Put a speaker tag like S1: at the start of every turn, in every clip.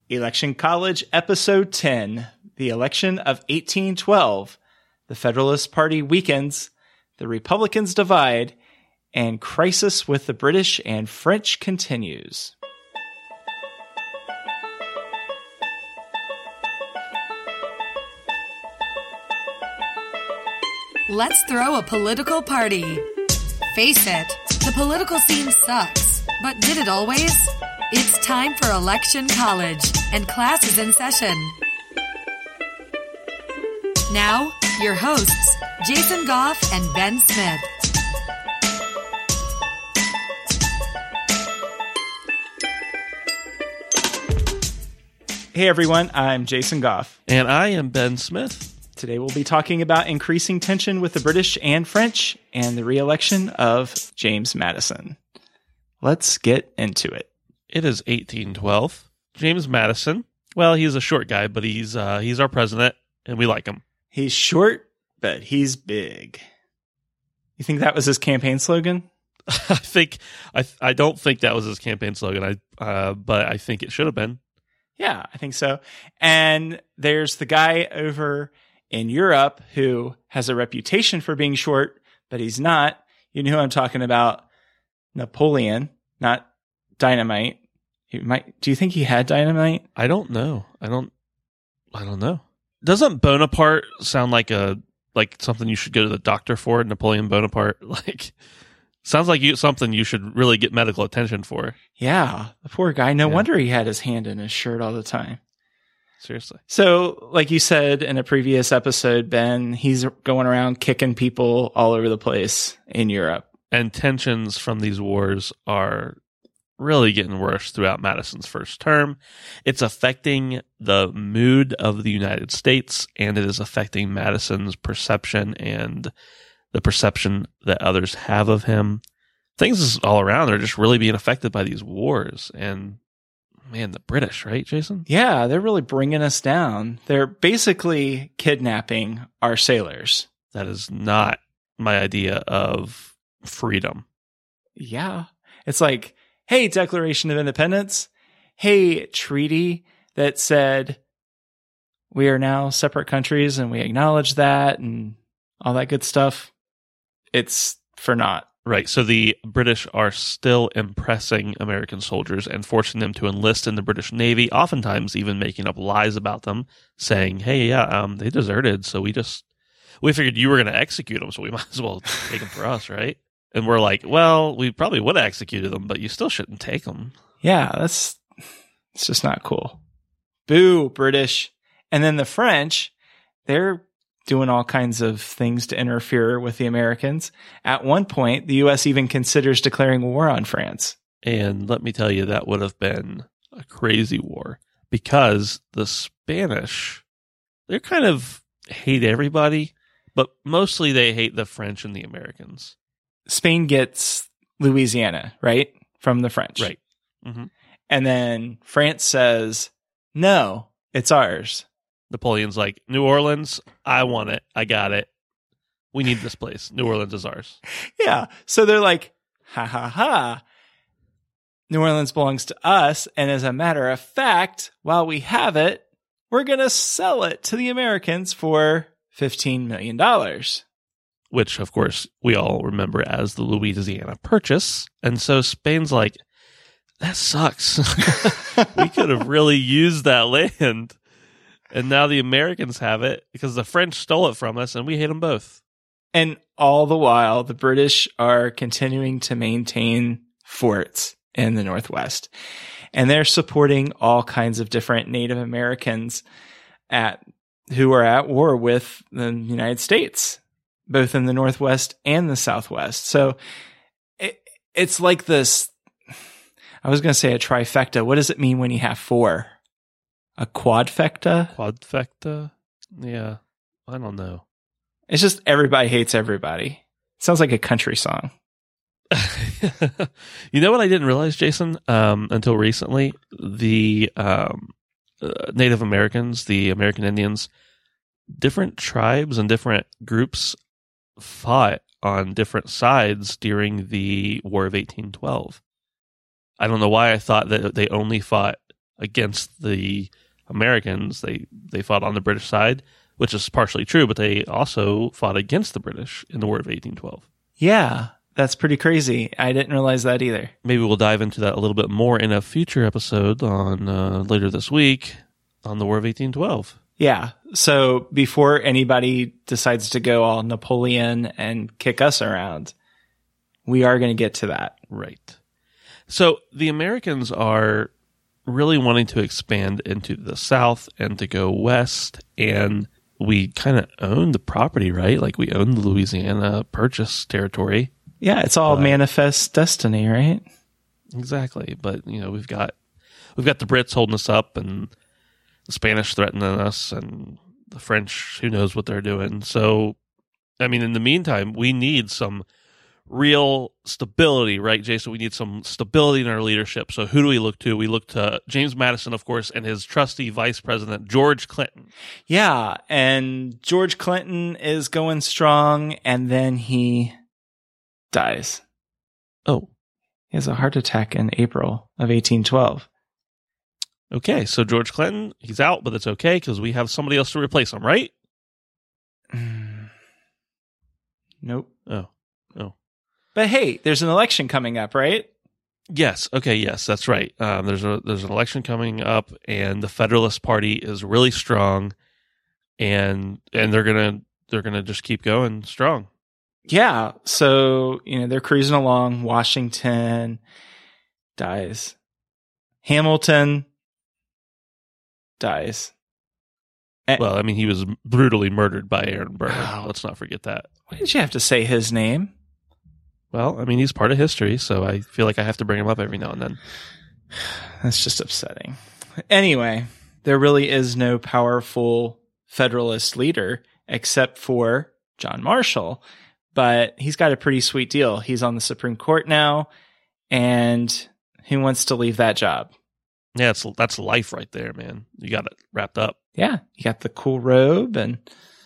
S1: Election College, Episode 10, The Election of 1812, The Federalist Party weakens, the Republicans divide, and crisis with the British and French continues.
S2: Let's throw a political party. Face it, the political scene sucks, but did it always? It's time for Election College, and class is in session. Now, your hosts, Jason Goff and Ben Smith.
S1: Hey everyone, I'm Jason Goff.
S3: And I am Ben Smith.
S1: Today we'll be talking about increasing tension with the British and French and the re-election of James Madison. Let's get into it.
S3: It is 1812. James Madison. Well, he's a short guy, but he's our president, and we like him.
S1: He's short, but he's big. You think that was his campaign slogan?
S3: I don't think that was his campaign slogan. But I think it should have been.
S1: Yeah, I think so. And there's the guy over in Europe who has a reputation for being short, but he's not. You know who I'm talking about? Napoleon, not Dynamite. Do you think he had dynamite?
S3: I don't know. I don't know. Doesn't Bonaparte sound like something you should go to the doctor for? Napoleon Bonaparte, sounds like something you should really get medical attention for.
S1: Yeah, the poor guy. No wonder he had his hand in his shirt all the time.
S3: Seriously.
S1: So, like you said in a previous episode, Ben, he's going around kicking people all over the place in Europe.
S3: And tensions from these wars are really getting worse throughout Madison's first term. It's affecting the mood of the United States, and it is affecting Madison's perception and the perception that others have of him. Things all around are just really being affected by these wars. And man, the British, right, Jason?
S1: Yeah, they're really bringing us down. They're basically kidnapping our sailors.
S3: That is not my idea of freedom.
S1: Yeah. It's like, hey, Declaration of Independence. Hey, treaty that said we are now separate countries and we acknowledge that and all that good stuff. It's for naught.
S3: Right. So the British are still impressing American soldiers and forcing them to enlist in the British Navy, oftentimes even making up lies about them, saying, hey, they deserted. So we figured you were going to execute them. So we might as well take them for us. Right. And we're like, well, we probably would have executed them, but you still shouldn't take them.
S1: Yeah, it's just not cool. Boo, British. And then the French, they're doing all kinds of things to interfere with the Americans. At one point, the U.S. even considers declaring war on France.
S3: And let me tell you, that would have been a crazy war because the Spanish, they kind of hate everybody, but mostly they hate the French and the Americans.
S1: Spain gets Louisiana, right? From the French.
S3: Right. Mm-hmm.
S1: And then France says, no, it's ours.
S3: Napoleon's like, New Orleans, I want it. I got it. We need this place. New Orleans is ours.
S1: Yeah. So they're like, ha ha ha. New Orleans belongs to us. And as a matter of fact, while we have it, we're going to sell it to the Americans for $15 million.
S3: Which, of course, we all remember as the Louisiana Purchase. And so Spain's like, that sucks. We could have really used that land. And now the Americans have it because the French stole it from us and we hate them both.
S1: And all the while, the British are continuing to maintain forts in the Northwest. And they're supporting all kinds of different Native Americans who are at war with the United States, both in the Northwest and the Southwest. So it's like this, I was going to say a trifecta. What does it mean when you have four? A quadfecta?
S3: Quadfecta? Yeah. I don't know.
S1: It's just everybody hates everybody. Sounds like a country song.
S3: You know what I didn't realize, Jason, until recently? The Native Americans, the American Indians, different tribes and different groups fought on different sides during the War of 1812. I don't know why I thought that they only fought against the Americans. They fought on the British side, which is partially true, but they also fought against the British in the War of 1812.
S1: Yeah, that's pretty crazy. I didn't realize that either.
S3: Maybe we'll dive into that a little bit more in a future episode on later this week on the War of 1812.
S1: Yeah. So before anybody decides to go all Napoleon and kick us around, we are going to get to that.
S3: Right. So the Americans are really wanting to expand into the South and to go west, and we kind of own the property, right? Like we own the Louisiana Purchase territory.
S1: Yeah, it's all manifest destiny, right?
S3: Exactly. But, we've got the Brits holding us up, and the Spanish threatening us, and the French, who knows what they're doing. So, in the meantime, we need some real stability, right, Jason? We need some stability in our leadership. So who do we look to? We look to James Madison, of course, and his trusty vice president, George Clinton.
S1: Yeah, and George Clinton is going strong, and then he dies.
S3: Oh.
S1: He has a heart attack in April of 1812.
S3: Okay, so George Clinton, he's out, but it's okay because we have somebody else to replace him, right?
S1: Nope.
S3: Oh.
S1: But hey, there's an election coming up, right?
S3: Yes. Okay. Yes, that's right. There's an election coming up, and the Federalist Party is really strong, and they're gonna just keep going strong.
S1: Yeah. So they're cruising along. Washington dies. Hamilton dies.
S3: Well, he was brutally murdered by Aaron Burr. Oh. Let's not forget that.
S1: Why did you have to say his name?
S3: Well, he's part of history, so I feel like I have to bring him up every now and then.
S1: That's just upsetting. Anyway, there really is no powerful Federalist leader except for John Marshall, but he's got a pretty sweet deal. He's on the Supreme Court now, and who wants to leave that job?
S3: Yeah, that's life right there, man. You got it wrapped up.
S1: Yeah, you got the cool robe, and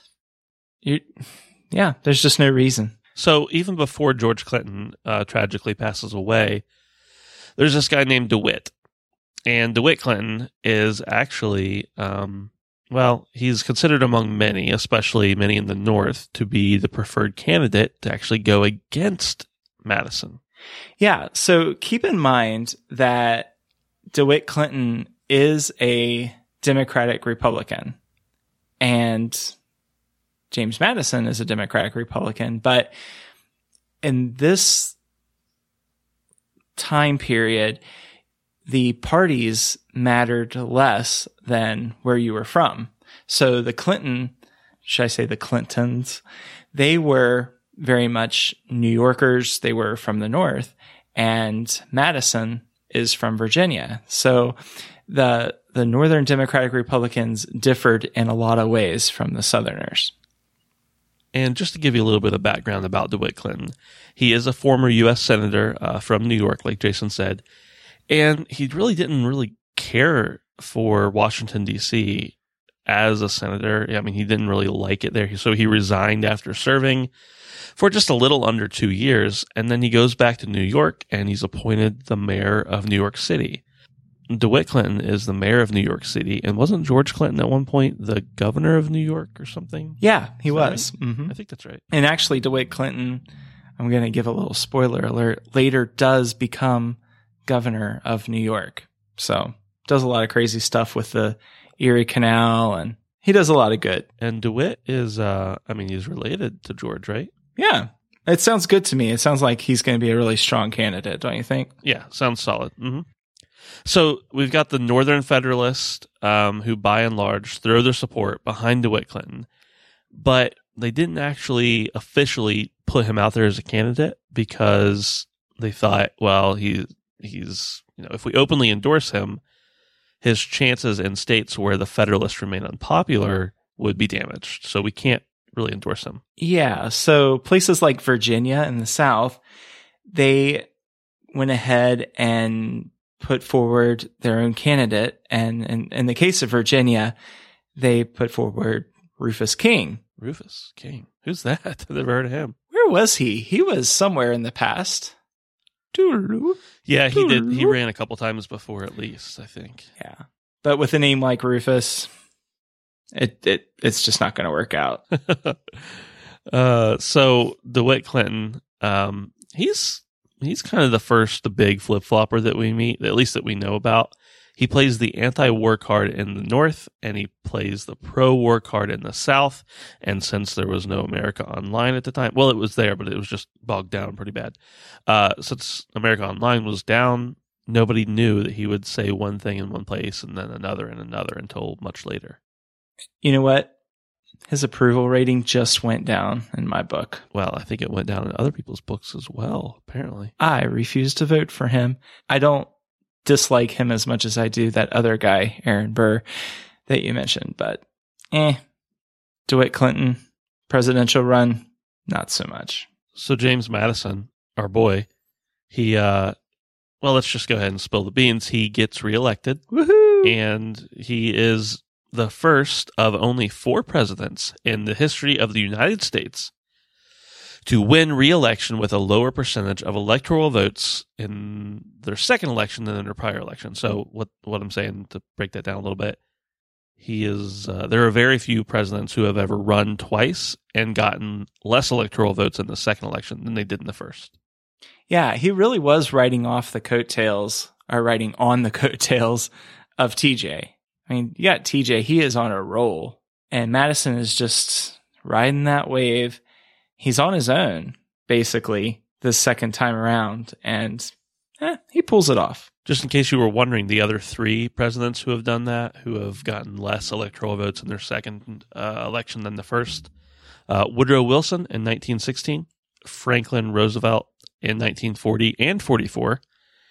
S1: there's just no reason.
S3: So even before George Clinton tragically passes away, there's this guy named DeWitt. And DeWitt Clinton is actually, he's considered among many, especially many in the North, to be the preferred candidate to actually go against Madison.
S1: Yeah, so keep in mind that DeWitt Clinton is a Democratic Republican, and James Madison is a Democratic Republican, but in this time period, the parties mattered less than where you were from. So the Clintons, they were very much New Yorkers. They were from the North, and Madison is from Virginia. So the Northern Democratic Republicans differed in a lot of ways from the Southerners.
S3: And just to give you a little bit of background about DeWitt Clinton, he is a former U.S. Senator from New York, like Jason said, and he didn't care for Washington, D.C. as a senator. He didn't really like it there, so he resigned after serving for just a little under 2 years, and then he goes back to New York, and he's appointed the mayor of New York City. DeWitt Clinton is the mayor of New York City, and wasn't George Clinton at one point the governor of New York or something?
S1: Yeah, he was.
S3: Right? Mm-hmm. I think that's right.
S1: And actually, DeWitt Clinton, I'm going to give a little spoiler alert, later does become governor of New York. So does a lot of crazy stuff with the Erie Canal, and he does a lot of good.
S3: And DeWitt is, he's related to George, right?
S1: Yeah. It sounds good to me. It sounds like he's going to be a really strong candidate, don't you think?
S3: Yeah, sounds solid. Mm-hmm. So we've got the Northern Federalists who, by and large, throw their support behind DeWitt Clinton, but they didn't actually officially put him out there as a candidate because they thought, well, he's if we openly endorse him, his chances in states where the Federalists remain unpopular would be damaged. So we can't really endorse him. Yeah.
S1: So places like Virginia in the South, they went ahead and put forward their own candidate. And in the case of Virginia, they put forward Rufus King.
S3: Rufus King. Who's that? I've never heard of him.
S1: Where was he? He was somewhere in the past.
S3: Yeah, he did. He ran a couple times before, at least, I think.
S1: Yeah. But with a name like Rufus, it's just not going to work out.
S3: So DeWitt Clinton, he's kind of the big flip-flopper that we meet, at least that we know about. He plays the anti-war card in the North, and he plays the pro-war card in the South. And since there was no America Online at the time, well, it was there, but it was just bogged down pretty bad. Since America Online was down, nobody knew that he would say one thing in one place and then another and another until much later.
S1: You know what? His approval rating just went down in my book.
S3: Well, I think it went down in other people's books as well, apparently.
S1: I refuse to vote for him. I don't dislike him as much as I do that other guy, Aaron Burr, that you mentioned. But, DeWitt Clinton, presidential run, not so much.
S3: So James Madison, our boy, he, let's just go ahead and spill the beans. He gets reelected.
S1: Woohoo!
S3: And he is the first of only 4 presidents in the history of the United States to win re-election with a lower percentage of electoral votes in their second election than in their prior election. So what I'm saying, to break that down a little bit, he is there are very few presidents who have ever run twice and gotten less electoral votes in the second election than they did in the first.
S1: Yeah, he really was riding on the coattails of TJ. I mean, you got TJ, he is on a roll, and Madison is just riding that wave. He's on his own, basically, this second time around, and he pulls it off.
S3: Just in case you were wondering, the other 3 presidents who have done that, who have gotten less electoral votes in their second election than the first, Woodrow Wilson in 1916, Franklin Roosevelt in 1940 and 44,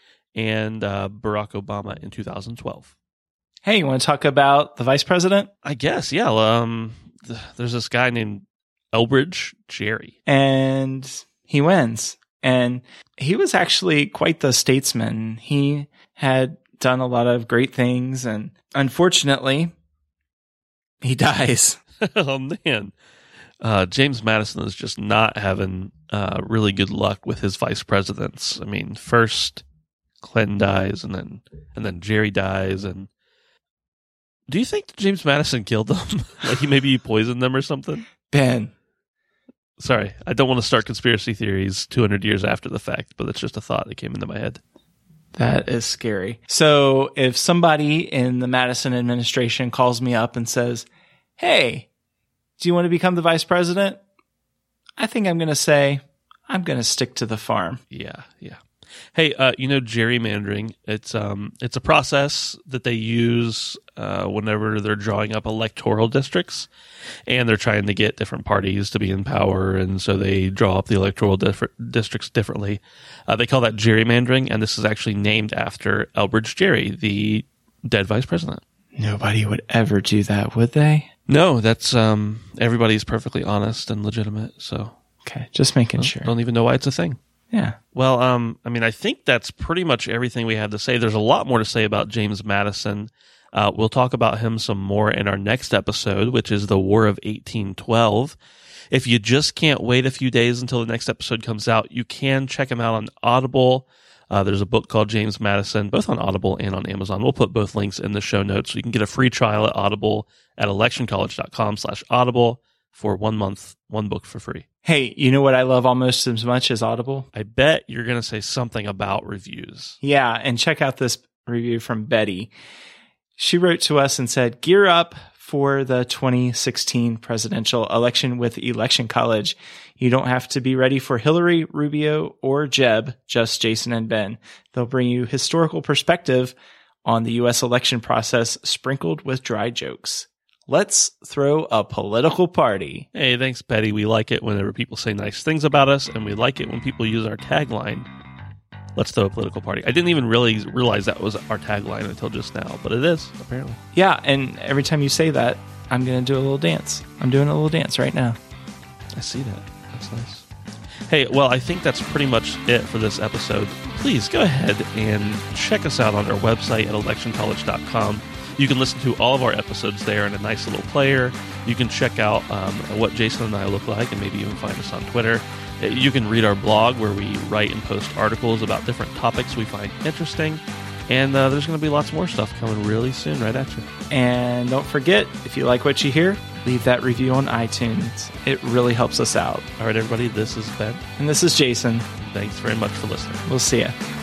S3: and Barack Obama in 2012.
S1: Hey, you want to talk about the vice president?
S3: I guess, yeah. There's this guy named Elbridge Gerry.
S1: And he wins. And he was actually quite the statesman. He had done a lot of great things, and unfortunately, he dies.
S3: Oh, man. James Madison is just not having really good luck with his vice presidents. I mean, first Clinton dies, and then Gerry dies, and do you think James Madison killed them? Like maybe he poisoned them or something?
S1: Ben.
S3: Sorry, I don't want to start conspiracy theories 200 years after the fact, but it's just a thought that came into my head.
S1: That is scary. So if somebody in the Madison administration calls me up and says, hey, do you want to become the vice president? I think I'm going to say, I'm going to stick to the farm.
S3: Yeah. Hey, gerrymandering, it's a process that they use whenever they're drawing up electoral districts, and they're trying to get different parties to be in power, and so they draw up the electoral districts differently. They call that gerrymandering, and this is actually named after Elbridge Gerry, the dead vice president.
S1: Nobody would ever do that, would they?
S3: No, that's everybody's perfectly honest and legitimate, so...
S1: Okay, just making sure.
S3: Don't even know why it's a thing.
S1: Yeah.
S3: Well, I think that's pretty much everything we had to say. There's a lot more to say about James Madison. We'll talk about him some more in our next episode, which is the War of 1812. If you just can't wait a few days until the next episode comes out, you can check him out on Audible. There's a book called James Madison, both on Audible and on Amazon. We'll put both links in the show notes. So you can get a free trial at Audible at electioncollege.com/audible for 1 month, 1 book for free.
S1: Hey, you know what I love almost as much as Audible?
S3: I bet you're going to say something about reviews.
S1: Yeah, and check out this review from Betty. She wrote to us and said, gear up for the 2016 presidential election with Election College. You don't have to be ready for Hillary, Rubio, or Jeb, just Jason and Ben. They'll bring you historical perspective on the U.S. election process sprinkled with dry jokes. Let's throw a political party.
S3: Hey, thanks, Betty. We like it whenever people say nice things about us, and we like it when people use our tagline, let's throw a political party. I didn't even really realize that was our tagline until just now, but it is, apparently.
S1: Yeah, and every time you say that, I'm going to do a little dance. I'm doing a little dance right now.
S3: I see that. That's nice. Hey, well, I think that's pretty much it for this episode. Please go ahead and check us out on our website at electioncollege.com. You can listen to all of our episodes there in a nice little player. You can check out what Jason and I look like and maybe even find us on Twitter. You can read our blog where we write and post articles about different topics we find interesting. And there's going to be lots more stuff coming really soon right at you.
S1: And don't forget, if you like what you hear, leave that review on iTunes. It really helps us out.
S3: All right, everybody, this is Ben.
S1: And this is Jason.
S3: Thanks very much for listening.
S1: We'll see ya.